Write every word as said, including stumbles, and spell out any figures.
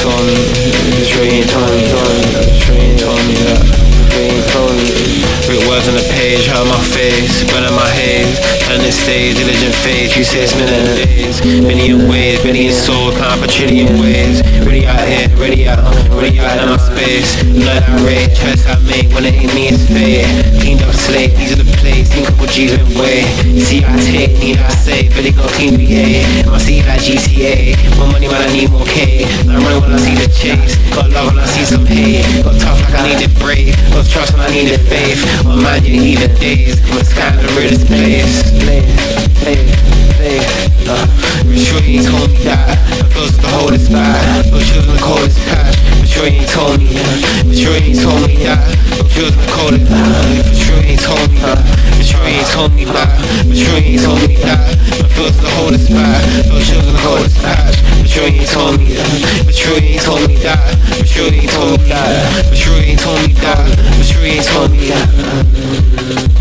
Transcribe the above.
told me, for sure you ain't told me, for sure you ain't told me that, for sure you ain't told me. Read words on the page, hurt my face, burn in my haze, on this stage, diligent face, you say it's been in days, many in ways, many in soul, can't put trillion ways, ready out here, ready out, ready out in my space, blood I rage, choice I make, when it ain't me it's fate, cleaned up slate, these are the plays, think couple G's in way, see I take, need I say, but they gon' clean B A, I see like G T A, more money when I need more K, I run when I see the chase, got love when I see some hate, got tough like I needed brave, got trust when I needed faith, my mind you even days, I'm a sky in the realest place, place, place, place, uh, for sure you ain't told me that, I feel like the holdest back, but you was in the coldest patch, for sure you ain't told me that, for sure you ain't told me that, but you was in the coldest, for sure you ain't told me that, for sure you ain't told me that, for sure you ain't told me that, I feel like the holdest back, but you was in the coldest patch, for sure you ain't told me that, for sure you ain't told me that, for sure you ain't told me that, for sure you ain't told me that, for sure you ain't told me that.